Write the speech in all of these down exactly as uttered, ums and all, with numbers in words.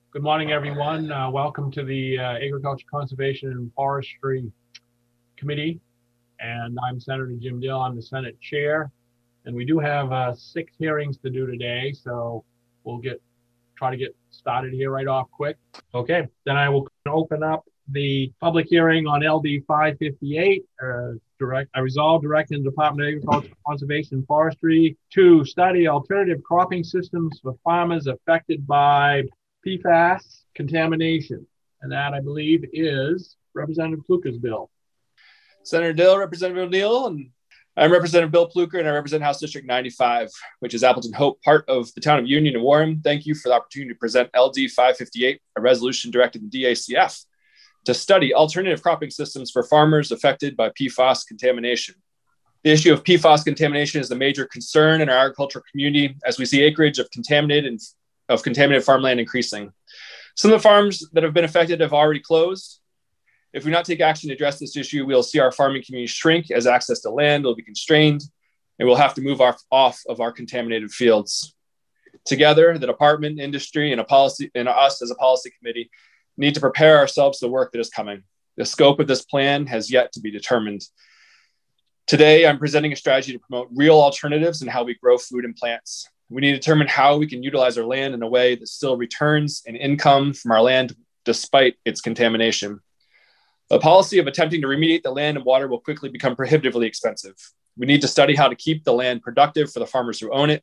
Good morning, everyone. Uh, welcome to the uh, Agriculture, Conservation, and Forestry Committee. And I'm Senator Jim Dill. I'm the Senate Chair. And we do have uh, six hearings to do today, so we'll get try to get started here right off quick. Okay, then I will open up the public hearing on L D five fifty-eight. Uh, direct, I resolve directing the Department of Agriculture, Conservation, and Forestry to study alternative cropping systems for farmers affected by P FAS contamination. And that, I believe, is Representative Pluker's bill. Senator Dill, Representative Neal, and I'm Representative Bill Pluker, and I represent House District ninety-five, which is Appleton Hope, part of the town of Union and Warren. Thank you for the opportunity to present L D five fifty-eight, a resolution directing the D A C F to study alternative cropping systems for farmers affected by P FAS contamination. The issue of P FAS contamination is a major concern in our agricultural community as we see acreage of contaminated and of contaminated farmland increasing. Some of the farms that have been affected have already closed. If we not take action to address this issue, we'll see our farming community shrink as access to land will be constrained, and we'll have to move off, off of our contaminated fields. Together, the department, industry, and, a policy, and us as a policy committee need to prepare ourselves for the work that is coming. The scope of this plan has yet to be determined. Today, I'm presenting a strategy to promote real alternatives in how we grow food and plants. We need to determine how we can utilize our land in a way that still returns an income from our land despite its contamination. The policy of attempting to remediate the land and water will quickly become prohibitively expensive. We need to study how to keep the land productive for the farmers who own it.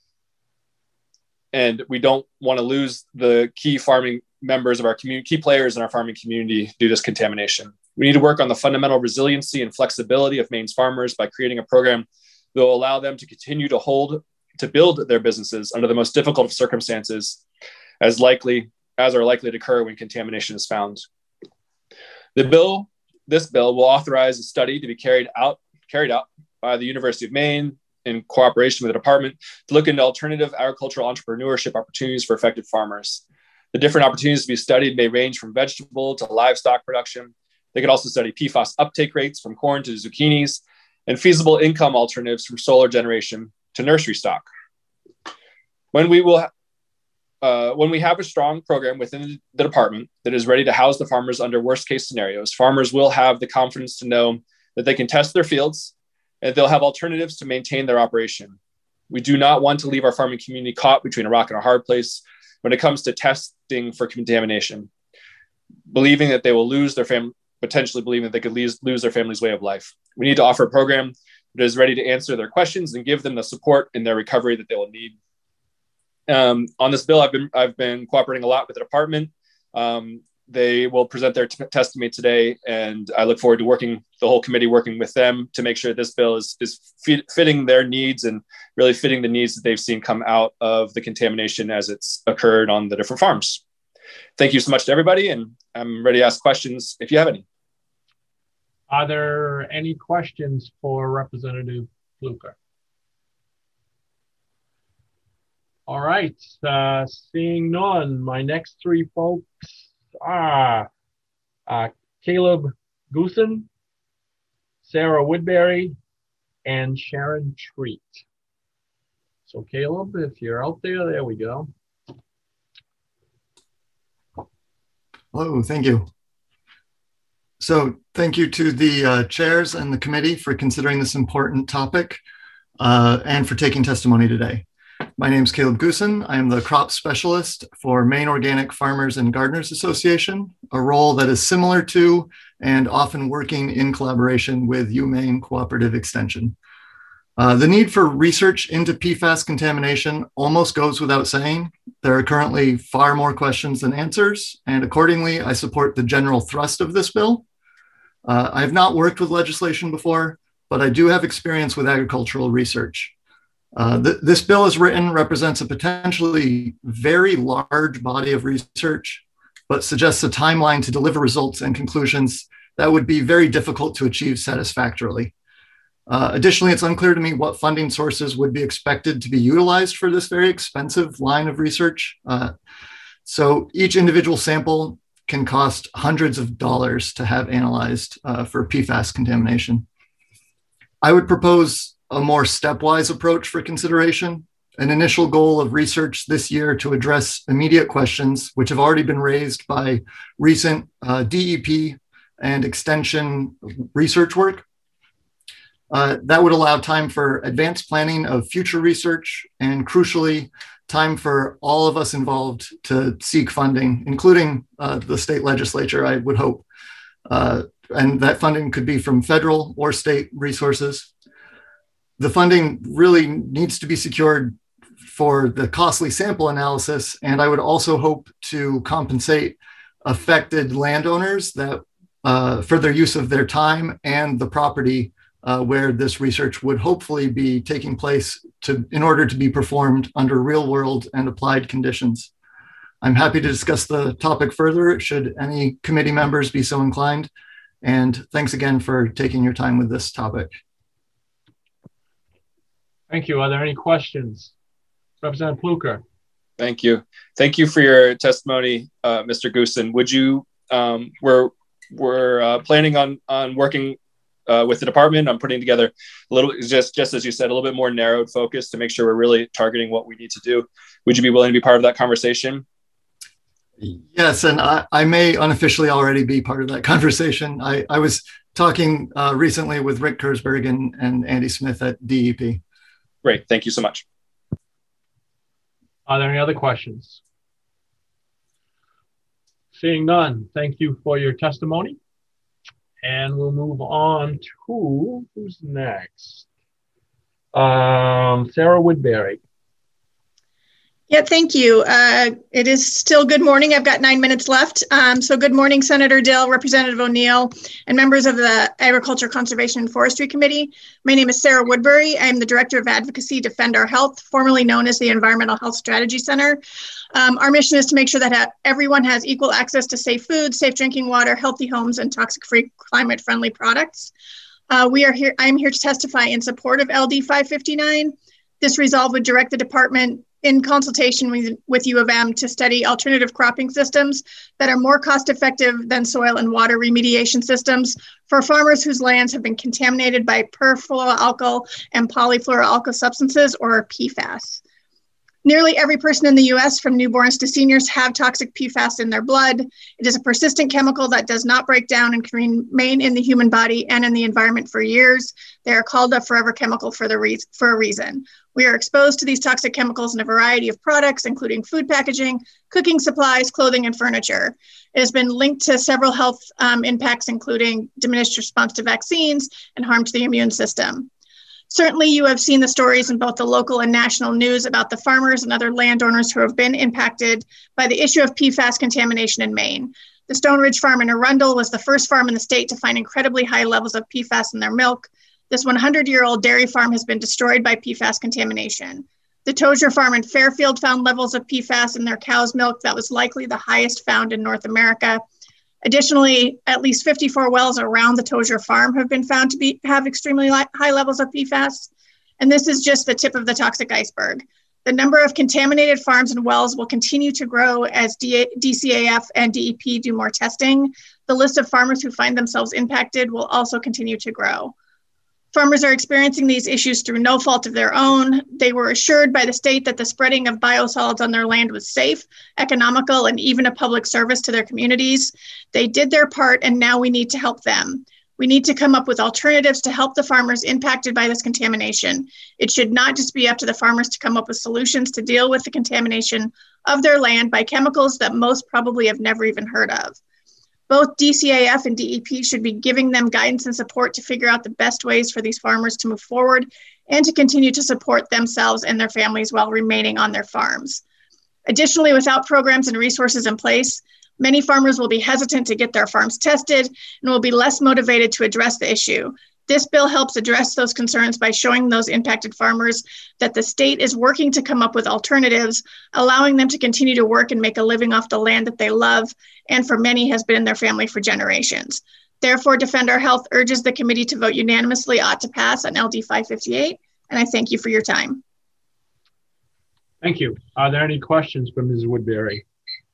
And we don't want to lose the key farming members of our community, key players in our farming community due to this contamination. We need to work on the fundamental resiliency and flexibility of Maine's farmers by creating a program that will allow them to continue to hold to build their businesses under the most difficult of circumstances as likely as are likely to occur when contamination is found. The bill, this bill will authorize a study to be carried out, carried out by the University of Maine in cooperation with the department to look into alternative agricultural entrepreneurship opportunities for affected farmers. The different opportunities to be studied may range from vegetable to livestock production. They could also study P FAS uptake rates from corn to zucchinis and feasible income alternatives from solar generation to nursery stock. When we will, uh, when we have a strong program within the department that is ready to house the farmers under worst case scenarios, farmers will have the confidence to know that they can test their fields and they'll have alternatives to maintain their operation. We do not want to leave our farming community caught between a rock and a hard place when it comes to testing for contamination, believing that they will lose their family, potentially believing that they could lose, lose their family's way of life. We need to offer a program that is ready to answer their questions and give them the support in their recovery that they will need. Um, on this bill, I've been I've been cooperating a lot with the department. Um, they will present their t- testimony today, and I look forward to working the whole committee working with them to make sure this bill is is fit, fitting their needs and really fitting the needs that they've seen come out of the contamination as it's occurred on the different farms. Thank you so much to everybody, and I'm ready to ask questions if you have any. Are there any questions for Representative Pluker? All right, uh, seeing none, my next three folks are uh, Caleb Goosen, Sarah Woodbury, and Sharon Treat. So Caleb, if you're out there, there we go. Hello, thank you. So thank you to the uh, chairs and the committee for considering this important topic uh, and for taking testimony today. My name is Caleb Goosen. I am the crop specialist for Maine Organic Farmers and Gardeners Association, a role that is similar to and often working in collaboration with UMaine Cooperative Extension. Uh, the need for research into P FAS contamination almost goes without saying. There are currently far more questions than answers, and accordingly, I support the general thrust of this bill. Uh, I have not worked with legislation before, but I do have experience with agricultural research. Uh, th- this bill as written represents a potentially very large body of research, but suggests a timeline to deliver results and conclusions that would be very difficult to achieve satisfactorily. Uh, additionally, it's unclear to me what funding sources would be expected to be utilized for this very expensive line of research. Uh, so each individual sample can cost hundreds of dollars to have analyzed uh, for P FAS contamination. I would propose a more stepwise approach for consideration. an initial goal of research this year to address immediate questions, which have already been raised by recent uh, D E P and extension research work. Uh, that would allow time for advanced planning of future research and, crucially, time for all of us involved to seek funding, including uh, the state legislature, I would hope. Uh, and that funding could be from federal or state resources. The funding really needs to be secured for the costly sample analysis, and I would also hope to compensate affected landowners that uh, for their use of their time and the property uh, where this research would hopefully be taking place to, in order to be performed under real world and applied conditions. I'm happy to discuss the topic further should any committee members be so inclined. And thanks again for taking your time with this topic. Thank you. Are there any questions? Representative Pluker. Thank you. Thank you for your testimony, uh, Mister Goossen. Would you, um, we're, we're uh, planning on, on working uh, with the department on putting together a little, just, just as you said, a little bit more narrowed focus to make sure we're really targeting what we need to do. Would you be willing to be part of that conversation? Yes, and I, I may unofficially already be part of that conversation. I, I was talking uh, recently with Rick Kersberg and, and Andy Smith at D E P. Great, thank you so much. Are there any other questions? Seeing none, thank you for your testimony. And we'll move on to, who's next? Um, Sarah Woodbury. Yeah, thank you. Uh, it is still good morning. I've got nine minutes left. Um, so good morning, Senator Dill, Representative O'Neill, and members of the Agriculture, Conservation, and Forestry Committee. My name is Sarah Woodbury. I'm the Director of Advocacy, Defend Our Health, formerly known as the Environmental Health Strategy Center. Um, our mission is to make sure that ha- everyone has equal access to safe food, safe drinking water, healthy homes, and toxic-free, climate-friendly products. Uh, we are here. I'm here to testify in support of L D five fifty-nine. This resolve would direct the department in consultation with, with U of M to study alternative cropping systems that are more cost effective than soil and water remediation systems for farmers whose lands have been contaminated by perfluoroalkyl and polyfluoroalkyl substances, or P FAS. Nearly every person in the U S, from newborns to seniors, have toxic P FAS in their blood. It is a persistent chemical that does not break down and can remain in the human body and in the environment for years. They are called a forever chemical for, the re- for a reason. We are exposed to these toxic chemicals in a variety of products, including food packaging, cooking supplies, clothing, and furniture. It has been linked to several health um, impacts, including diminished response to vaccines and harm to the immune system. Certainly, you have seen the stories in both the local and national news about the farmers and other landowners who have been impacted by the issue of P FAS contamination in Maine. The Stone Ridge Farm in Arundel was the first farm in the state to find incredibly high levels of P FAS in their milk. This hundred-year-old dairy farm has been destroyed by P FAS contamination. The Tozier Farm in Fairfield found levels of P FAS in their cow's milk that was likely the highest found in North America. Additionally, at least fifty-four wells around the Tozier Farm have been found to be have extremely high levels of P FAS. And this is just the tip of the toxic iceberg. The number of contaminated farms and wells will continue to grow as D C A F and D E P do more testing. The list of farmers who find themselves impacted will also continue to grow. Farmers are experiencing these issues through no fault of their own. They were assured by the state that the spreading of biosolids on their land was safe, economical, and even a public service to their communities. They did their part, and now we need to help them. We need to come up with alternatives to help the farmers impacted by this contamination. It should not just be up to the farmers to come up with solutions to deal with the contamination of their land by chemicals that most probably have never even heard of. Both D C A F and D E P should be giving them guidance and support to figure out the best ways for these farmers to move forward and to continue to support themselves and their families while remaining on their farms. Additionally, without programs and resources in place, many farmers will be hesitant to get their farms tested and will be less motivated to address the issue. This bill helps address those concerns by showing those impacted farmers that the state is working to come up with alternatives, allowing them to continue to work and make a living off the land that they love, and for many has been in their family for generations. Therefore, Defend Our Health urges the committee to vote unanimously ought to pass on L D five fifty-eight, and I thank you for your time. Thank you. Are there any questions for Miz Woodbury?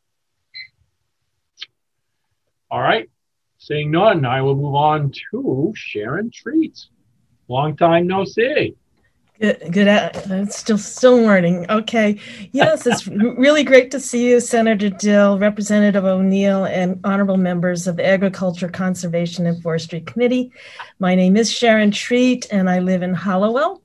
All right. Seeing none, I will move on to Sharon Treat. Long time no see. Good, good. It's still still morning. Okay. Yes, it's really great to see you, Senator Dill, Representative O'Neill, and honorable members of the Agriculture, Conservation, and Forestry Committee. My name is Sharon Treat, and I live in Hallowell.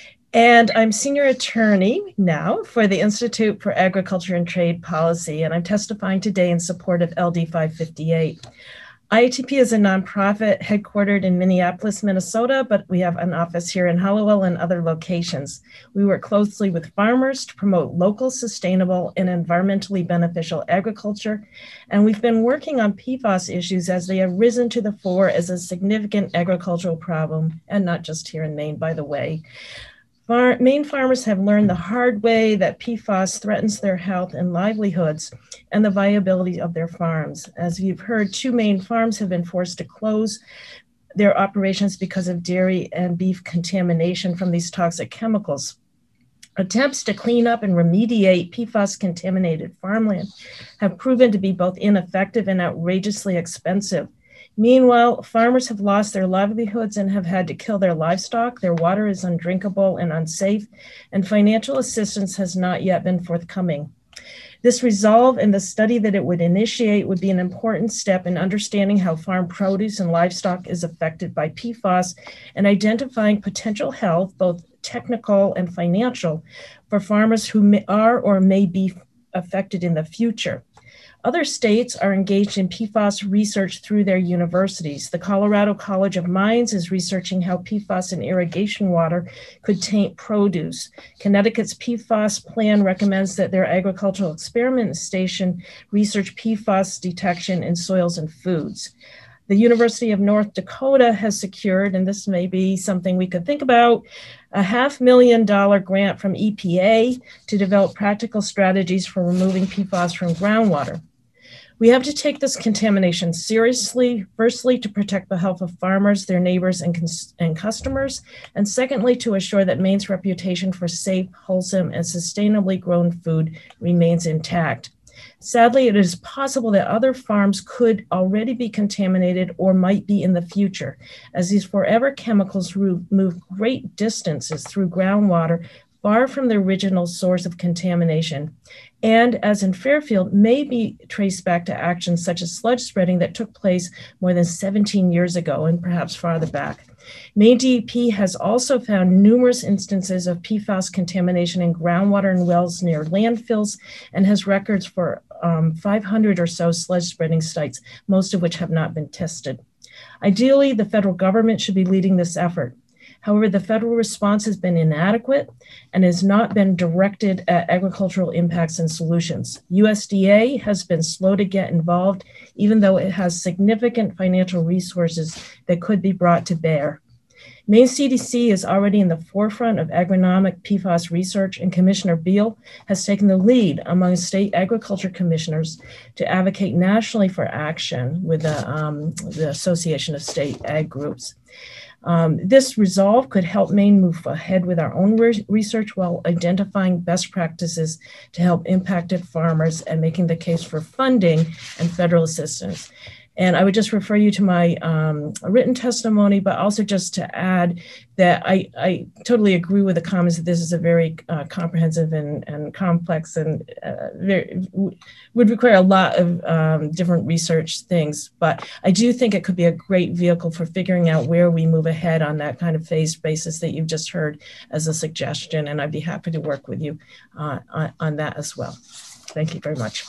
And I'm senior attorney now for the Institute for Agriculture and Trade Policy, and I'm testifying today in support of L D five fifty-eight. I A T P is a nonprofit headquartered in Minneapolis, Minnesota, but we have an office here in Hallowell and other locations. We work closely with farmers to promote local, sustainable, and environmentally beneficial agriculture. And we've been working on P FAS issues as they have risen to the fore as a significant agricultural problem, and not just here in Maine, by the way. Far- Maine farmers have learned the hard way that P FAS threatens their health and livelihoods and the viability of their farms. As you've heard, two Maine farms have been forced to close their operations because of dairy and beef contamination from these toxic chemicals. Attempts to clean up and remediate P FAS contaminated farmland have proven to be both ineffective and outrageously expensive. Meanwhile, farmers have lost their livelihoods and have had to kill their livestock. Their water is undrinkable and unsafe, and financial assistance has not yet been forthcoming. This resolve and the study that it would initiate would be an important step in understanding how farm produce and livestock is affected by P FAS and identifying potential health, both technical and financial, for farmers who may, are or may be affected in the future. Other states are engaged in P FAS research through their universities. The Colorado College of Mines is researching how P FAS in irrigation water could taint produce. Connecticut's P FAS plan recommends that their agricultural experiment station research P FAS detection in soils and foods. The University of North Dakota has secured, and this may be something we could think about, a half million dollar grant from E P A to develop practical strategies for removing P FAS from groundwater. We have to take this contamination seriously, firstly, to protect the health of farmers, their neighbors, and, cons- and customers, and secondly, to assure that Maine's reputation for safe, wholesome, and sustainably grown food remains intact. Sadly, it is possible that other farms could already be contaminated or might be in the future, as these forever chemicals move great distances through groundwater far from the original source of contamination, and as in Fairfield, may be traced back to actions such as sludge spreading that took place more than seventeen years ago and perhaps farther back. Maine D E P has also found numerous instances of P FAS contamination in groundwater and wells near landfills and has records for um, five hundred or so sludge spreading sites, most of which have not been tested. Ideally, the federal government should be leading this effort. However, the federal response has been inadequate and has not been directed at agricultural impacts and solutions. U S D A has been slow to get involved, even though it has significant financial resources that could be brought to bear. Maine C D C is already in the forefront of agronomic P FAS research, and Commissioner Beal has taken the lead among state agriculture commissioners to advocate nationally for action with the, um, the Association of State Ag Groups. Um, this resolve could help Maine move ahead with our own re- research while identifying best practices to help impacted farmers and making the case for funding and federal assistance. And I would just refer you to my um, written testimony, but also just to add that I, I totally agree with the comments that this is a very uh, comprehensive and, and complex and uh, very, would require a lot of um, different research things. But I do think it could be a great vehicle for figuring out where we move ahead on that kind of phased basis that you've just heard as a suggestion. And I'd be happy to work with you uh, on, on that as well. Thank you very much.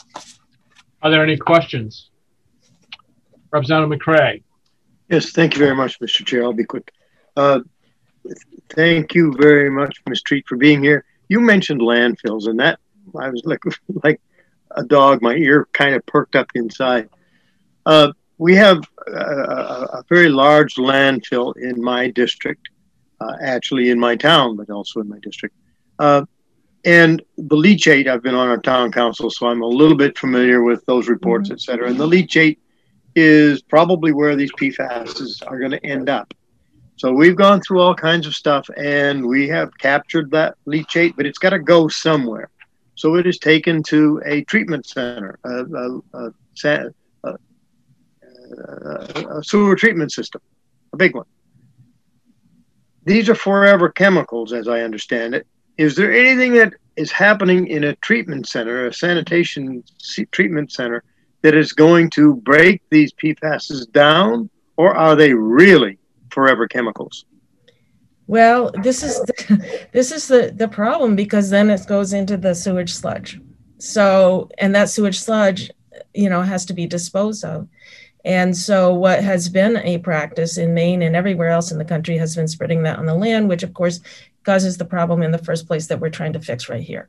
Are there any questions? Representative McCray. Yes, thank you very much, Mister Chair. I'll be quick. Uh, thank you very much, Miz Treat, for being here. You mentioned landfills, and that I was like like a dog. My ear kind of perked up inside. Uh, we have a, a very large landfill in my district, uh, actually in my town, but also in my district. Uh, and the leachate, I've been on our town council, so I'm a little bit familiar with those reports, mm-hmm. et cetera. And the leachate is probably where these P FASs are going to end up. So we've gone through all kinds of stuff and we have captured that leachate, but it's got to go somewhere. So it is taken to a treatment center, a, a, a, a, a sewer treatment system, a big one. these are forever chemicals, as I understand it. Is there anything that is happening in a treatment center, a sanitation treatment center, that is going to break these P FASs down, or are they really forever chemicals? Well, this is the, this is the, the problem, because then it goes into the sewage sludge. So, and that sewage sludge, you know, has to be disposed of. And so what has been a practice in Maine and everywhere else in the country has been spreading that on the land, which of course causes the problem in the first place that we're trying to fix right here.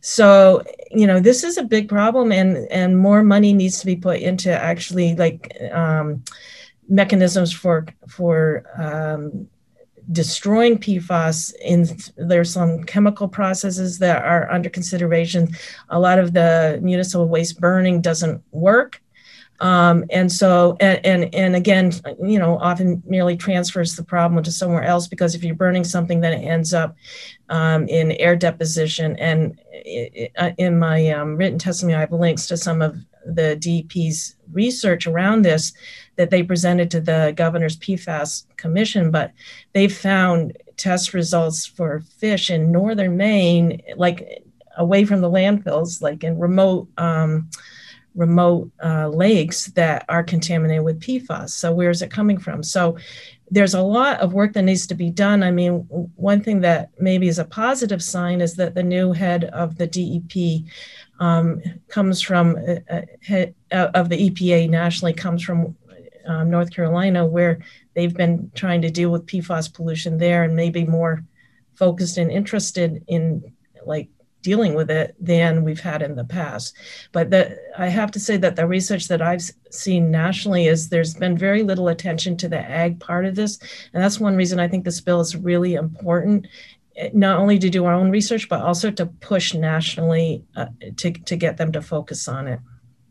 So, you know, this is a big problem, and, and more money needs to be put into actually like um, mechanisms for, for um, destroying P FAS. In there's some chemical processes that are under consideration. A lot of the municipal waste burning doesn't work. Um, and so, and, and, and again, you know, often merely transfers the problem to somewhere else, because if you're burning something, then it ends up um, in air deposition. And it, it, in my um, written testimony, I have links to some of the D E P's research around this that they presented to the governor's P FAS commission, but they found test results for fish in northern Maine, like away from the landfills, like in remote, um, remote uh, lakes that are contaminated with P FAS. So where is it coming from? So there's a lot of work that needs to be done. I mean, one thing that maybe is a positive sign is that the new head of the D E P um, comes from, uh, head of the E P A nationally, comes from um, North Carolina, where they've been trying to deal with P FAS pollution there, and maybe more focused and interested in like dealing with it than we've had in the past. But the, I have to say that the research that I've seen nationally is there's been very little attention to the ag part of this. And that's one reason I think this bill is really important, not only to do our own research, but also to push nationally uh, to, to get them to focus on it.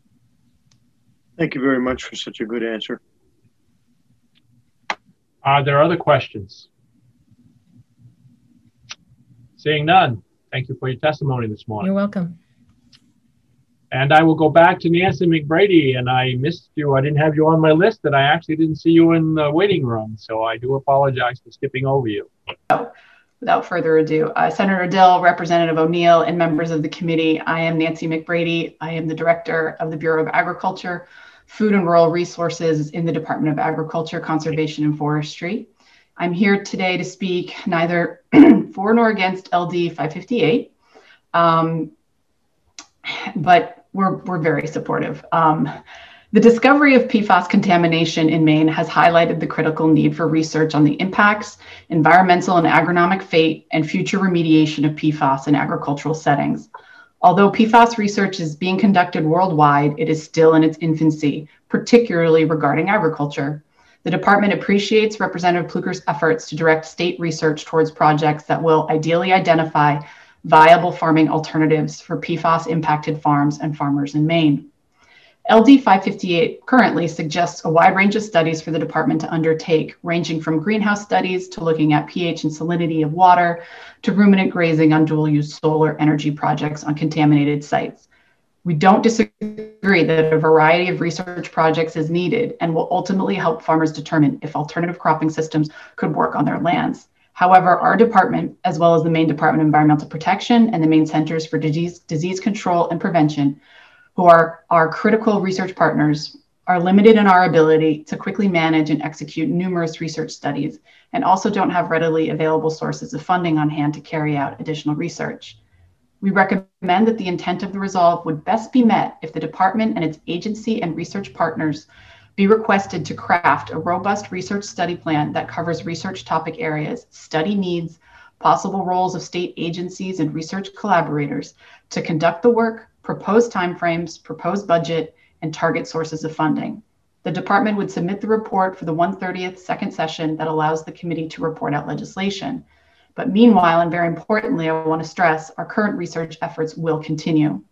Thank you very much for such a good answer. Are there other questions? Seeing none. Thank you for your testimony this morning. You're welcome. And I will go back to Nancy McBrady, and I missed you. I didn't have you on my list, and I actually didn't see you in the waiting room. So I do apologize for skipping over you. Oh, without further ado, uh, Senator Dill, Representative O'Neill, and members of the committee, I am Nancy McBrady. I am the Director of the Bureau of Agriculture, Food and Rural Resources in the Department of Agriculture, Conservation, and Forestry. I'm here today to speak neither for nor against L D five fifty-eight, um, but we're, we're very supportive. Um, the discovery of P FAS contamination in Maine has highlighted the critical need for research on the impacts, environmental and agronomic fate, and future remediation of P FAS in agricultural settings. Although P FAS research is being conducted worldwide, it is still in its infancy, particularly regarding agriculture. The department appreciates Representative Pluker's efforts to direct state research towards projects that will ideally identify viable farming alternatives for P FAS impacted farms and farmers in Maine. L D five fifty-eight currently suggests a wide range of studies for the department to undertake, ranging from greenhouse studies to looking at pH and salinity of water to ruminant grazing on dual-use solar energy projects on contaminated sites. We don't disagree that a variety of research projects is needed and will ultimately help farmers determine if alternative cropping systems could work on their lands. However, our department, as well as the Maine Department of Environmental Protection and the Maine Centers for Disease, Disease Control and Prevention, who are our critical research partners, are limited in our ability to quickly manage and execute numerous research studies, and also don't have readily available sources of funding on hand to carry out additional research. We recommend that the intent of the resolve would best be met if the department and its agency and research partners be requested to craft a robust research study plan that covers research topic areas, study needs, possible roles of state agencies and research collaborators to conduct the work, propose timeframes, propose budget, and target sources of funding. The department would submit the report for the one thirtieth second session that allows the committee to report out legislation. But meanwhile, and very importantly, I want to stress our current research efforts will continue.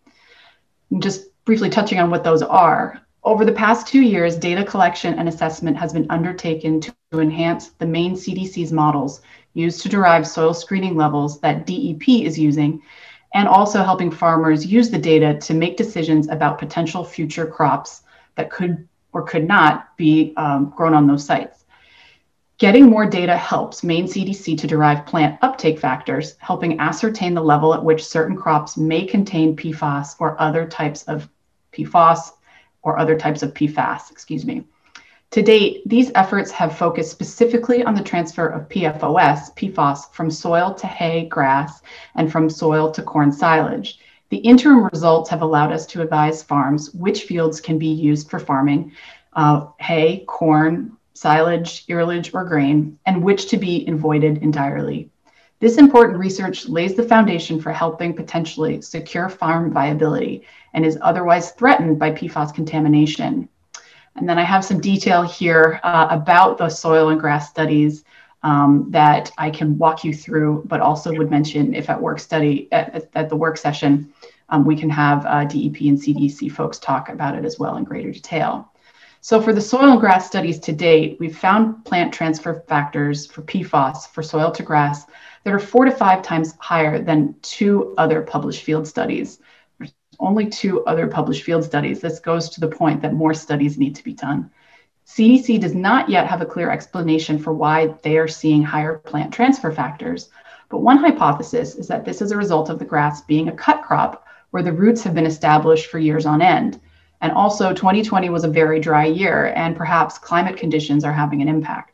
And just briefly touching on what those are. Over the past two years, data collection and assessment has been undertaken to enhance the Maine C D C's models used to derive soil screening levels that D E P is using, and also helping farmers use the data to make decisions about potential future crops that could or could not be um, grown on those sites. Getting more data helps Maine C D C to derive plant uptake factors, helping ascertain the level at which certain crops may contain P FAS or other types of P FOS or other types of P FAS, excuse me. To date, these efforts have focused specifically on the transfer of P F O S, P FOS, from soil to hay, grass, and from soil to corn silage. The interim results have allowed us to advise farms which fields can be used for farming uh, hay, corn, silage, earlage, or grain, and which to be avoided entirely. This important research lays the foundation for helping potentially secure farm viability and is otherwise threatened by P FAS contamination. And then I have some detail here uh, about the soil and grass studies um, that I can walk you through, but also would mention if at work study, at, at the work session, um, we can have uh, D E P and C D C folks talk about it as well in greater detail. So for the soil and grass studies to date, we've found plant transfer factors for P FOS for soil to grass that are four to five times higher than two other published field studies. There's only two other published field studies. This goes to the point that more studies need to be done. C D C does not yet have a clear explanation for why they are seeing higher plant transfer factors, but one hypothesis is that this is a result of the grass being a cut crop where the roots have been established for years on end. And also twenty twenty was a very dry year, and perhaps climate conditions are having an impact.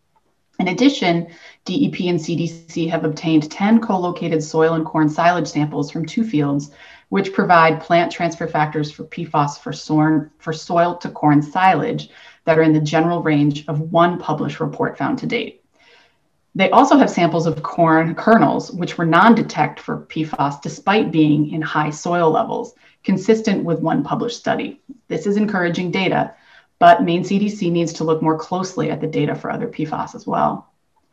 In addition, D E P and C D C have obtained ten co-located soil and corn silage samples from two fields, which provide plant transfer factors for P FOS for, soil, for soil to corn silage that are in the general range of one published report found to date. They also have samples of corn kernels, which were non-detect for P FOS despite being in high soil levels, consistent with one published study. This is encouraging data, but Maine C D C needs to look more closely at the data for other P FOS as well.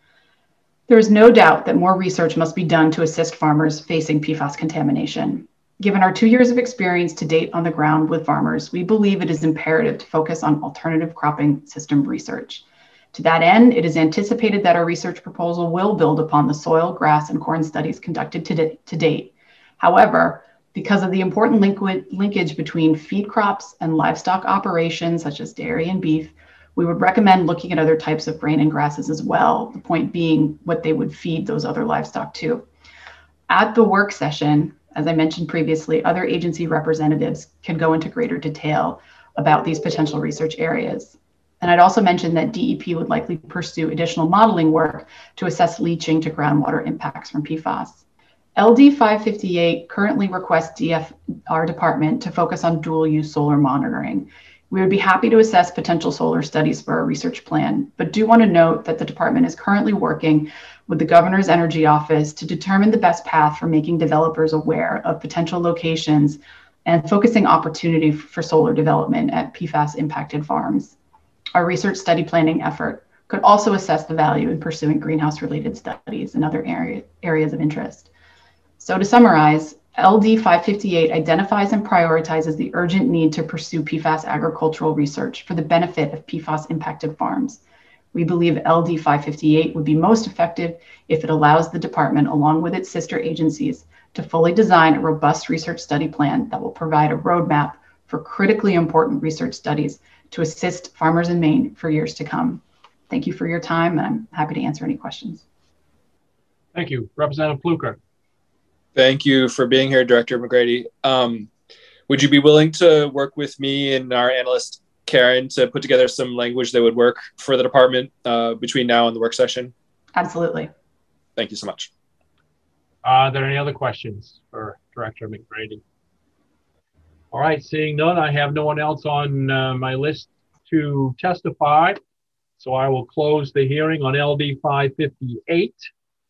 There is no doubt that more research must be done to assist farmers facing P FOS contamination. Given our two years of experience to date on the ground with farmers, we believe it is imperative to focus on alternative cropping system research. To that end, it is anticipated that our research proposal will build upon the soil, grass, and corn studies conducted to, to date. However, because of the important link linkage between feed crops and livestock operations, such as dairy and beef, we would recommend looking at other types of grain and grasses as well, the point being what they would feed those other livestock to. At the work session, as I mentioned previously, other agency representatives can go into greater detail about these potential research areas. And I'd also mention that D E P would likely pursue additional modeling work to assess leaching to groundwater impacts from P FOS. L D five fifty-eight currently requests D F R department to focus on dual use solar monitoring. We would be happy to assess potential solar studies for our research plan, but do want to note that the department is currently working with the Governor's Energy Office to determine the best path for making developers aware of potential locations and focusing opportunity for solar development at P FAS impacted farms. Our research study planning effort could also assess the value in pursuing greenhouse related studies in other area, areas of interest. So to summarize, L D five fifty-eight identifies and prioritizes the urgent need to pursue P FAS agricultural research for the benefit of P FAS impacted farms. We believe L D five fifty-eight would be most effective if it allows the department, along with its sister agencies, to fully design a robust research study plan that will provide a roadmap for critically important research studies to assist farmers in Maine for years to come. Thank you for your time, and I'm happy to answer any questions. Thank you. Representative Fluker. Thank you for being here, Director McGrady. Um, would you be willing to work with me and our analyst, Karen, to put together some language that would work for the department uh, between now and the work session? Absolutely. Thank you so much. Uh, are there any other questions for Director McGrady? All right, seeing none, I have no one else on uh, my list to testify. So I will close the hearing on L D five fifty-eight.